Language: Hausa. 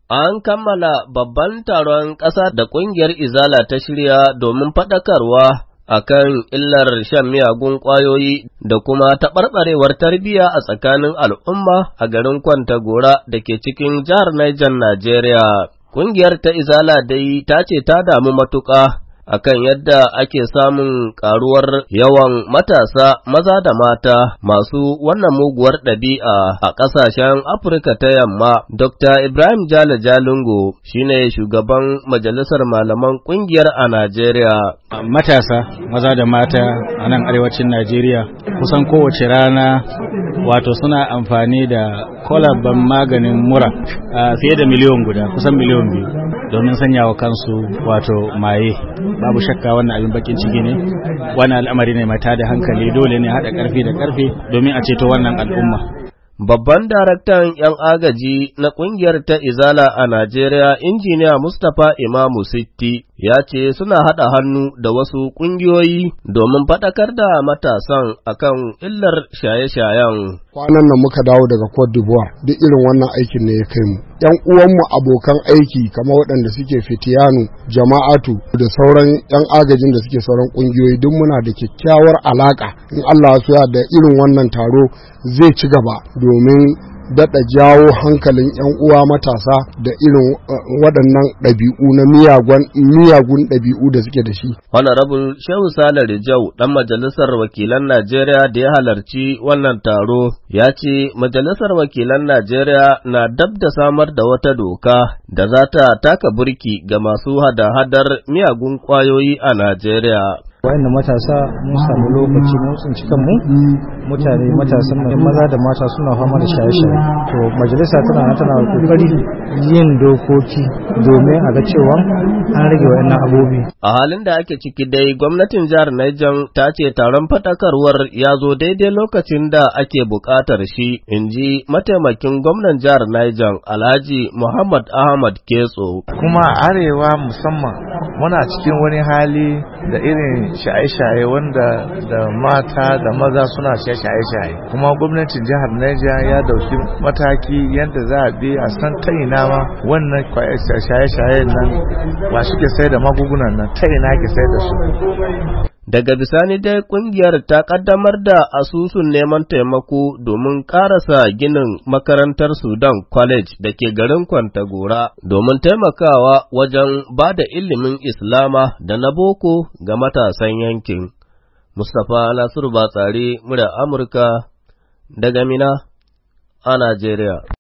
An kammala babban taron ƙasa da ƙungiyar Izala ta shirya domin faɗakarwa a kan illar shan miyagun ƙwayoyi da kuma taɓarɓarewar tarbiyya a tsakanin al'umma a garin Kwantagora da ke cikin jihar Niger, Najeriya. Ƙungiyar ta Izala dai ta ce ta damu matuƙa akan yadda ake samun ƙaruwar yawan matasa maza da mata masu wannan muguwar ɗabi'a a ƙasashen Afirka ta Yamma. Dr. Ibrahim Jale Jalingo shine shugaban majalisar malaman ƙungiyar a Najeriya. Matasa maza da mata a nan arewacin Najeriya kusan kowace rana wato suna amfani da kwalaban maganin mura fiye da miliyan guda, kusan miliyan 2 domin sanya wa kansu wato maye. Babu shakka wannan abin bakin ciki ne, wannan al'amari ne mai tada hankali, dole ne haɗa ƙarfi da ƙarfe domin a ceto wannan al'umma. Babban daraktan ‘yan agaji na ƙungiyar ta Izala a Najeriya, Injiniya Mustapha Imamu Sitti, ya ce suna haɗa hannu da wasu ƙungiyoyi domin faɗakar da matasan akan illar shaye-shayen. Kwanan nan muka dawo daga Cote d'Ivoire, duk irin wannan aikin ne ya kai mu. ‘Yan uwanmu abokan aiki kamar waɗanda suke Fitiyanu, Jama'atu da sauran ‘yan agajin da suke sauran ƙungiyoyi duk muna da kyakkyawar alaƙa. In Allah ya so ya da irin wannan taro zai ci gaba domin daɗa jawo hankalin 'yan uwa matasa da irin waɗannan ɗabi'u na miyagun ɗabi'u da suke da shi. Honorable Shehu Sale Rijau, ɗan majalisar wakilan Najeriya da ya halarci wannan taro, ya ce majalisar wakilan Najeriya na dab da samar da wata doka da za ta taka burki ga masu hada-hadar miyagun ƙwayoyi a Najeriya. Wa'anda matasa mun samu lokaci mun tsinci kanmu, mutane matasan maza da mata suna fama da shaye-shaye. To majalisa tana kokari yin dokoki domin a ga cewa an rage wa'annan abubuwa. A halin da ake ciki dai gwamnatin jihar Niger ta ce taron fadakarwar ya zo daidai lokacin da ake buƙatar shi, inji mataimakin gwamnan jihar Niger Alhaji Muhammad Ahmad Ketso. Kuma arewa musamman muna cikin wani hali da irin shaye-shaye wanda da mata da maza suna shaye-shaye, kuma gwamnatin jihar Niger ya dauki mataki yadda za a bi a san ta ina ma wannan shaye-shaye nan ba shi ke sai da magungunan nan ta ina ke sai da su. Daga bisani dai kungiyar ta kaddamar da asusun neman taimako domin karasa ginin makarantar Sudan College da ke garin Kwantagora domin taimakawa wajen ba da ilimin Islama da na boko ga matasan yankin. Mustapha Nasiru Batsari, murya Amurka daga Mina a Najeriya.